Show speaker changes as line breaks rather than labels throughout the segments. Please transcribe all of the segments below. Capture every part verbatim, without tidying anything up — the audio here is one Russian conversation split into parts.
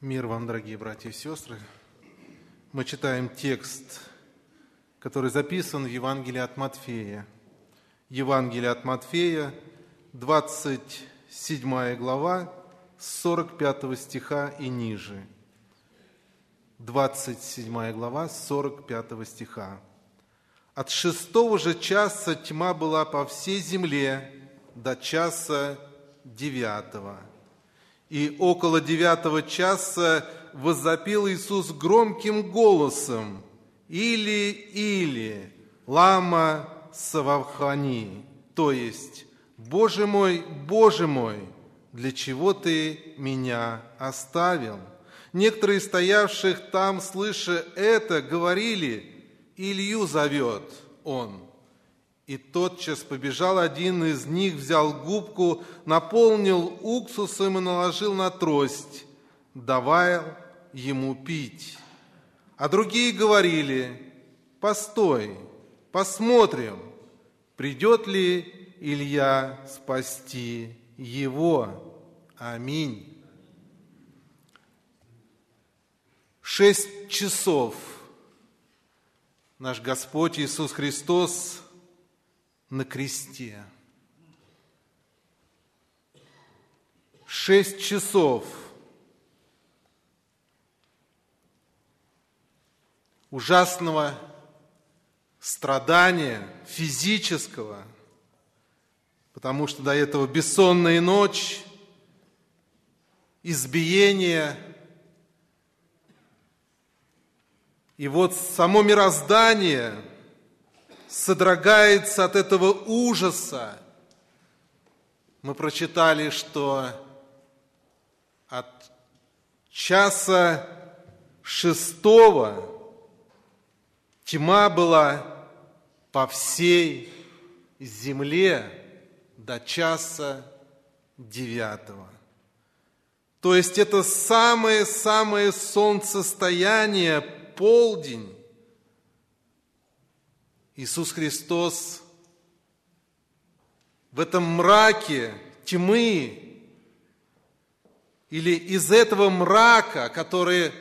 Мир вам, дорогие братья и сестры. Мы читаем текст, который записан в Евангелии от Матфея. Евангелие от Матфея, двадцать седьмая глава, с сорок пятого стиха и ниже. двадцать седьмая глава, с сорок пятого стиха. «От шестого же часа тьма была по всей земле до часа девятого. И около девятого часа возопил Иисус громким голосом: Или, Или, лама савахани, то есть: Боже мой, Боже мой, для чего Ты меня оставил? Некоторые стоявших там, слыша это, говорили: Илью зовет он. И тотчас побежал один из них, взял губку, наполнил уксусом и наложил на трость, давая ему пить. А другие говорили: постой, посмотрим, придет ли Илья спасти его. Аминь. Шесть часов наш Господь Иисус Христос на кресте. Шесть часов ужасного страдания физического, потому что до этого бессонная ночь, избиение. И вот само мироздание содрогается от этого ужаса. Мы прочитали, что от часа шестого тьма была по всей земле до часа девятого. То есть это самое-самое солнцестояние, полдень. Иисус Христос в этом мраке тьмы или из этого мрака, который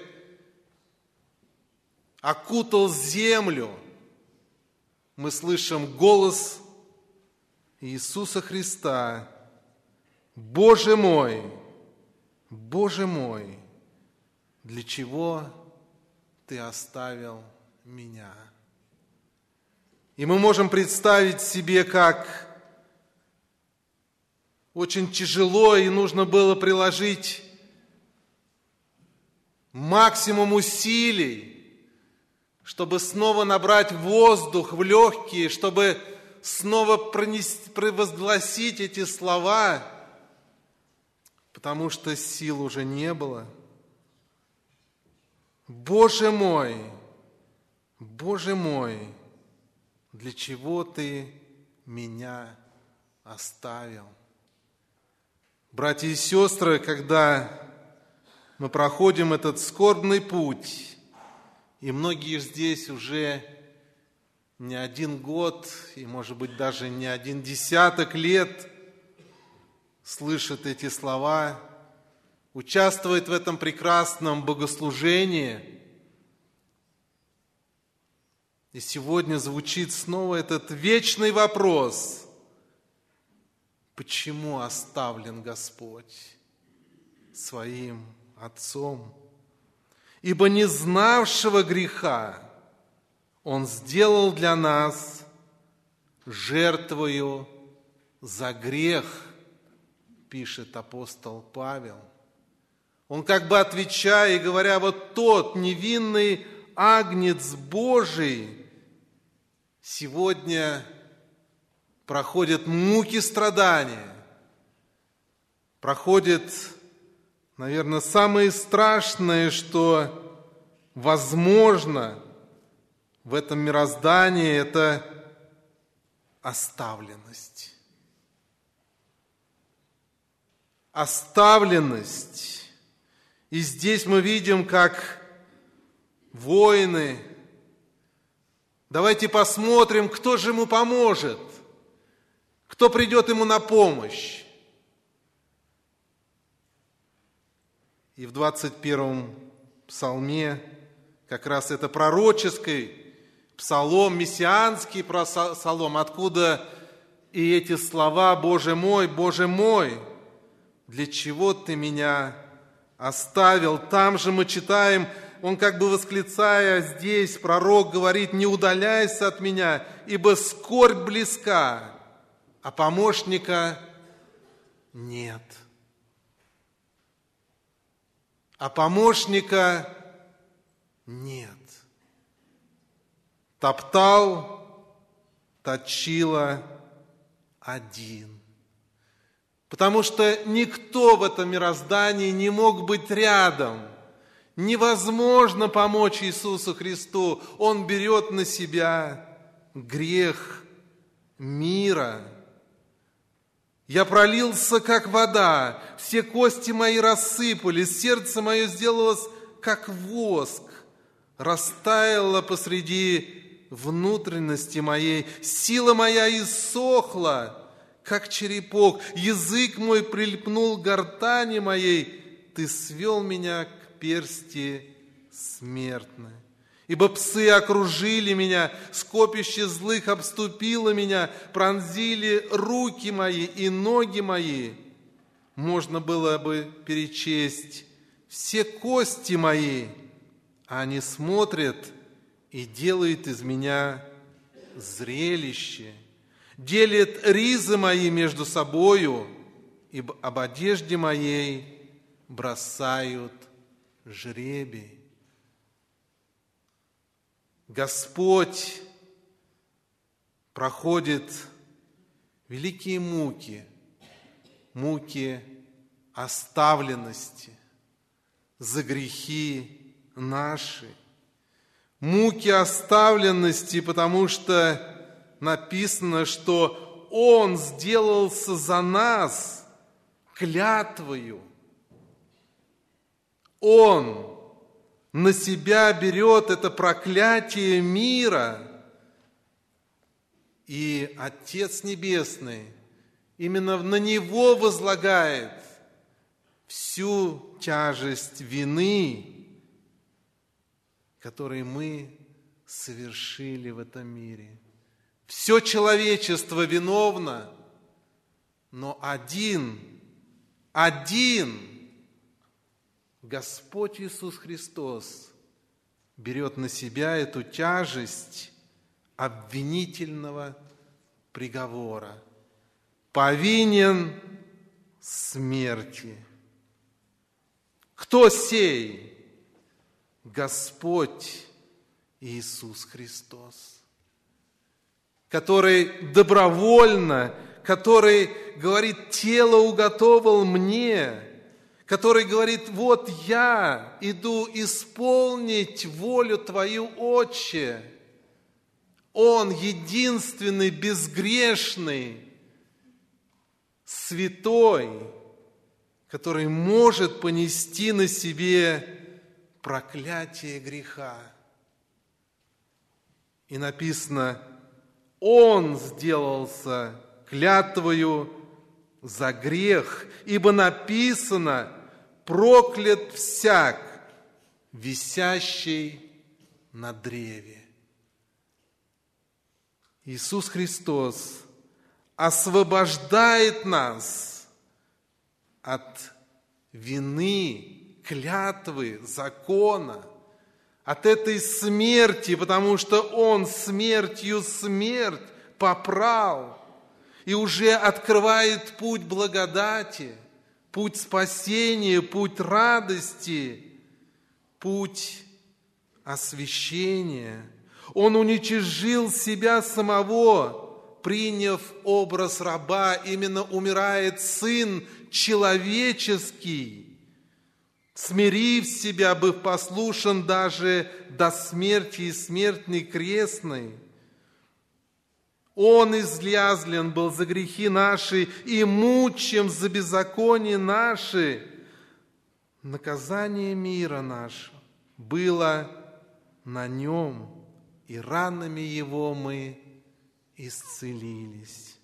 окутал землю, мы слышим голос Иисуса Христа: Боже мой, Боже мой, для чего Ты оставил меня? И мы можем представить себе, как очень тяжело и нужно было приложить максимум усилий, чтобы снова набрать воздух в легкие, чтобы снова пронести, провозгласить эти слова, потому что сил уже не было. Боже мой, Боже мой, для чего Ты меня оставил? Братья и сестры, когда мы проходим этот скорбный путь, и многие здесь уже не один год, и, может быть, даже не один десяток лет слышат эти слова, участвуют в этом прекрасном богослужении, и сегодня звучит снова этот вечный вопрос: почему оставлен Господь своим Отцом? Ибо не знавшего греха Он сделал для нас жертвою за грех, пишет апостол Павел. Он как бы отвечая и говоря: вот тот невинный Агнец Божий сегодня проходит муки страдания, проходит, наверное, самое страшное, что возможно в этом мироздании, это оставленность. Оставленность. И здесь мы видим, как воины. Давайте посмотрим, кто же ему поможет, кто придет ему на помощь. И в двадцать первом псалме, как раз это пророческий псалом, мессианский псалом, откуда и эти слова: «Боже мой, Боже мой, для чего Ты меня оставил?» Там же мы читаем, он как бы восклицая здесь, пророк говорит: «Не удаляйся от меня, ибо скорбь близка, а помощника нет». А помощника нет. Топтал, точила один. Потому что никто в этом мироздании не мог быть рядом. Невозможно помочь Иисусу Христу. Он берет на себя грех мира. «Я пролился, как вода, все кости мои рассыпались, сердце мое сделалось, как воск, растаяло посреди внутренности моей, сила моя иссохла, как черепок, язык мой прильпнул к гортани моей, Ты свел меня к персти смертной. Ибо псы окружили меня, скопище злых обступило меня, пронзили руки мои и ноги мои. Можно было бы перечесть все кости мои, а они смотрят и делают из меня зрелище, делят ризы мои между собою, и об одежде моей бросают жребий». Господь проходит великие муки, муки оставленности за грехи наши, муки оставленности, потому что написано, что Он сделался за нас клятвою. Он на себя берет это проклятие мира. И Отец Небесный именно на Него возлагает всю тяжесть вины, которую мы совершили в этом мире. Все человечество виновно, но один, один Господь Иисус Христос берет на себя эту тяжесть обвинительного приговора. Повинен смерти. Кто сей? Господь Иисус Христос, который добровольно, который говорит: тело уготовил мне, который говорит: вот я иду исполнить волю Твою, Отче. Он единственный, безгрешный, святой, который может понести на себе проклятие греха. И написано: Он сделался клятвою за грех, ибо написано: проклят всяк, висящий на древе. Иисус Христос освобождает нас от вины, клятвы, закона, от этой смерти, потому что Он смертью смерть попрал и уже открывает путь благодати, путь спасения, путь радости, путь освящения. Он уничижил себя самого, приняв образ раба. Именно умирает Сын человеческий, смирив себя, быв послушен даже до смерти и смертной крестной. Он излязлен был за грехи наши и мучим за беззаконие наши. Наказание мира нашего было на Нем, и ранами Его мы исцелились.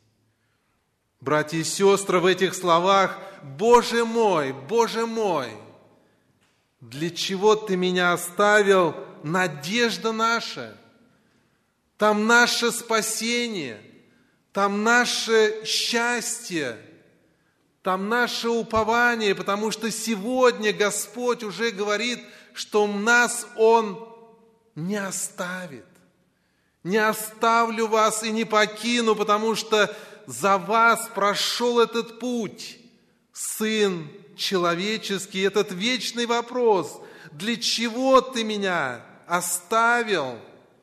Братья и сестры, в этих словах: Боже мой, Боже мой, Для чего Ты меня оставил? Надежда наша. Там наше спасение, там наше счастье, там наше упование, потому что сегодня Господь уже говорит, что нас Он не оставит. Не оставлю вас и не покину, потому что за вас прошел этот путь, Сын человеческий, этот вечный вопрос: для чего Ты меня оставил?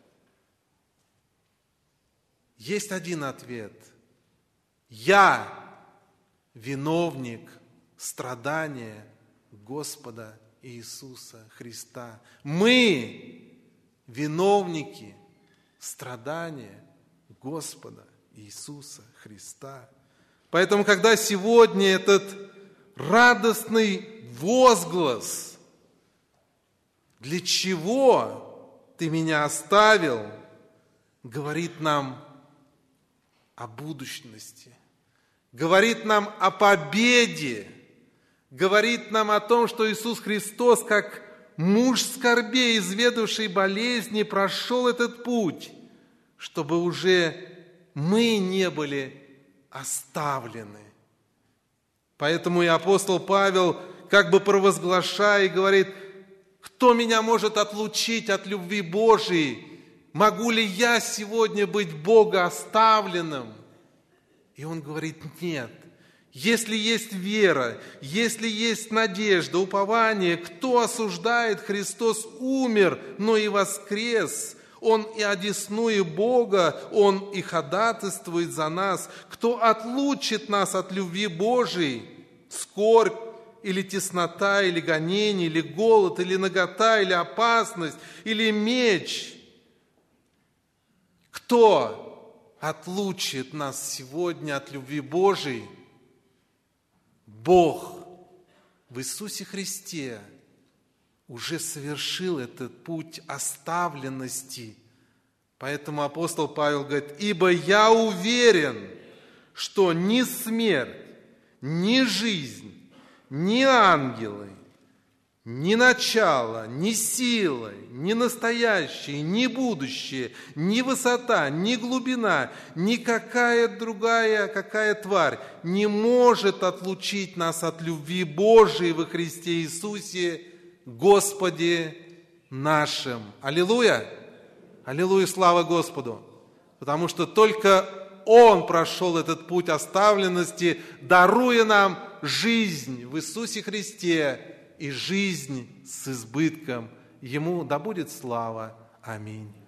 Есть один ответ. Я виновник страдания Господа Иисуса Христа. Мы виновники страдания Господа Иисуса Христа. Поэтому, когда сегодня этот радостный возглас: для чего Ты меня оставил, говорит нам о будущности, говорит нам о победе, говорит нам о том, что Иисус Христос, как муж скорбей, изведавший болезни, прошел этот путь, чтобы уже мы не были оставлены. Поэтому и апостол Павел, как бы провозглашая, говорит: кто меня может отлучить от любви Божией? Могу ли я сегодня быть Бога оставленным? И он говорит: нет. Если есть вера, если есть надежда, упование, кто осуждает? Христос умер, но и воскрес. Он и одесную Бога, Он и ходатайствует за нас. Кто отлучит нас от любви Божией? Скорбь, или теснота, или гонение, или голод, или нагота, или опасность, или меч? Кто отлучит нас сегодня от любви Божией? Бог в Иисусе Христе уже совершил этот путь оставленности. Поэтому апостол Павел говорит: ибо я уверен, что ни смерть, ни жизнь, ни ангелы, ни начало, ни силы, ни настоящее, ни будущее, ни высота, ни глубина, никакая другая, какая тварь не может отлучить нас от любви Божией во Христе Иисусе, Господе нашим. Аллилуйя! Аллилуйя! Слава Господу! Потому что только Он прошел этот путь оставленности, даруя нам жизнь в Иисусе Христе и жизнь с избытком. Ему да будет слава. Аминь.